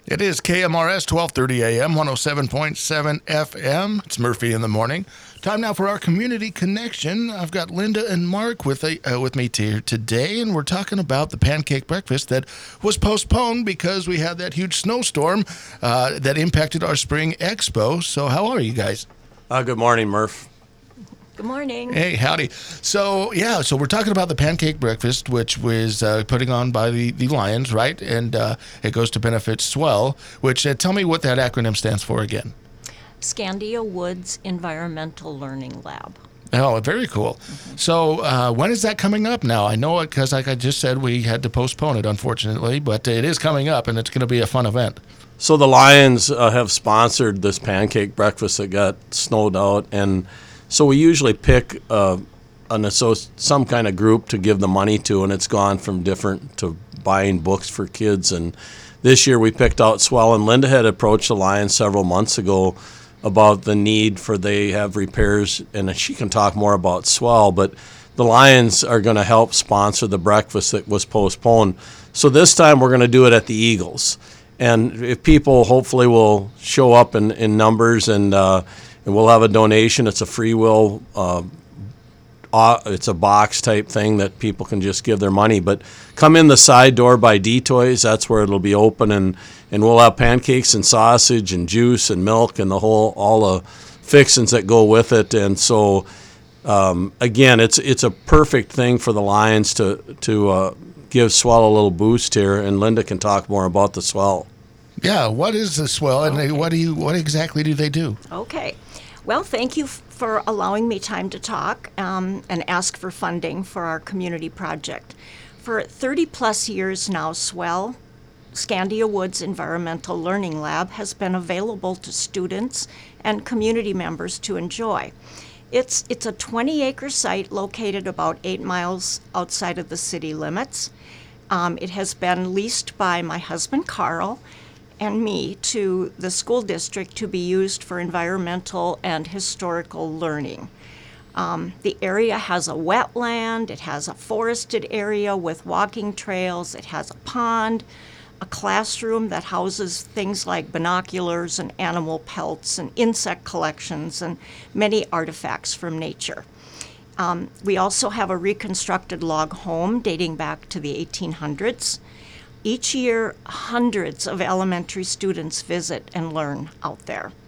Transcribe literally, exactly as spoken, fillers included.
It is K M R S, twelve thirty A M, one oh seven point seven F M. It's Murphy in the morning. Time now for our community connection. I've got Linda and Mark with a, uh, with me here today, and we're talking about the pancake breakfast that was postponed because we had that huge snowstorm uh, that impacted our spring expo. So how are you guys? Uh, good morning, Murph. Good morning. Hey, howdy. So, yeah, so we're talking about the pancake breakfast, which was uh, putting on by the, the Lions, right? And uh, it goes to benefit Swell, which, uh, tell me what that acronym stands for again. Scandia Woods Environmental Learning Lab. Oh, very cool. Mm-hmm. So uh, when is that coming up now? I know it because, like I just said, we had to postpone it, unfortunately, but it is coming up, and it's going to be a fun event. So the Lions uh, have sponsored this pancake breakfast that got snowed out, and so we usually pick uh, an associ- some kind of group to give the money to, and it's gone from different to buying books for kids. And this year we picked out Swell, and Linda had approached the Lions several months ago about the need for they have repairs, and she can talk more about Swell, but the Lions are going to help sponsor the breakfast that was postponed. So this time we're going to do it at the Eagles. And if people hopefully will show up in, in numbers, and uh, and we'll have a donation. It's a free will, uh, uh, it's a box type thing that people can just give their money. But come in the side door by D-Toys, that's where it'll be open, and, and we'll have pancakes and sausage and juice and milk and the whole, all the fixings that go with it. And so, um, again, it's it's a perfect thing for the Lions to, to uh, give Swell a little boost here, and Linda can talk more about the Swell. Yeah, what is the Swell, and Okay. what do you what exactly do they do? Okay. Well, thank you f- for allowing me time to talk um, and ask for funding for our community project. For thirty plus years now, Swell, Scandia Woods Environmental Learning Lab, has been available to students and community members to enjoy. It's, it's a twenty acre site located about eight miles outside of the city limits. Um, it has been leased by my husband, Carl, and me to the school district to be used for environmental and historical learning. Um, the area has a wetland, it has a forested area with walking trails, it has a pond, a classroom that houses things like binoculars and animal pelts and insect collections and many artifacts from nature. Um, we also have a reconstructed log home dating back to the eighteen hundreds. Each year, hundreds of elementary students visit and learn out there.